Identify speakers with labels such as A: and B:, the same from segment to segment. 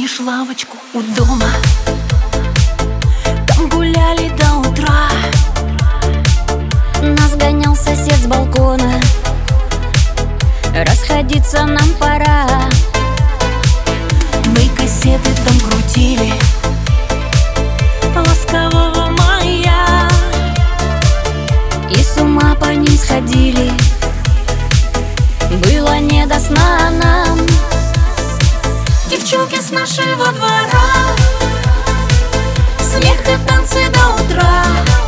A: Помнишь лавочку у дома? Там гуляли до утра.
B: Нас гонял сосед с балкона. Расходиться нам пора.
A: Мы кассеты там крутили ласкового мая
B: И с ума по ним сходили. Было не до сна нам.
A: Девчонки с нашего двора, смех и танцы до утра,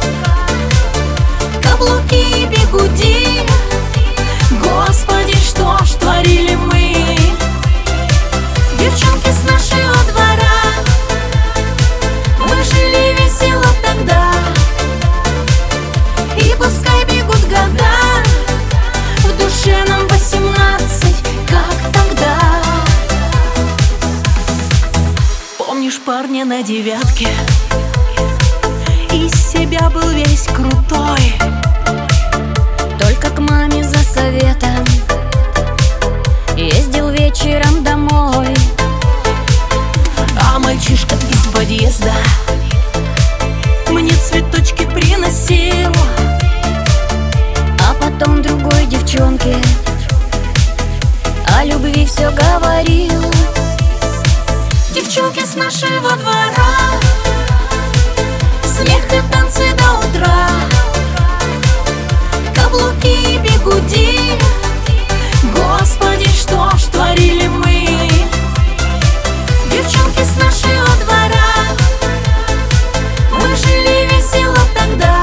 A: каблуки и бигуди. Господи, что ж творили мы? Девчонки с нашего двора, мы жили весело тогда. И пускай бегут года, в душе нам 18, как тогда. Помнишь парня на девятке? Из себя был весь крутой.
B: Только к маме за советом ездил вечером домой.
A: А мальчишка из подъезда мне цветочки приносил.
B: А потом другой девчонке о любви все говорил.
A: Девчонки с нашего двора, смех и танцы до утра, каблуки и бигуди. Господи, что ж творили мы? Девчонки с нашего двора, мы жили весело тогда.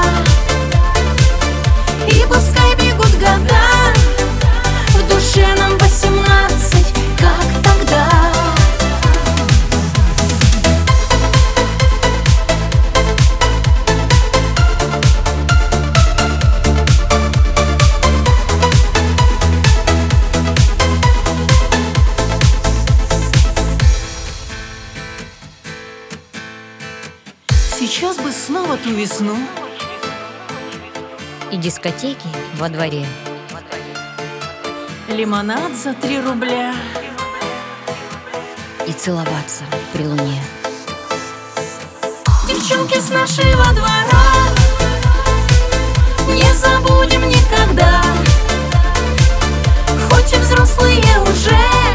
A: И пускай бегут года, в душе нам 18, как тогда. Сейчас бы снова ту весну
B: И дискотеки во дворе.
A: лимонад за 3 рубля.
B: И целоваться при луне.
A: Девчонки с нашего двора, не забудем никогда. Хоть и взрослые уже,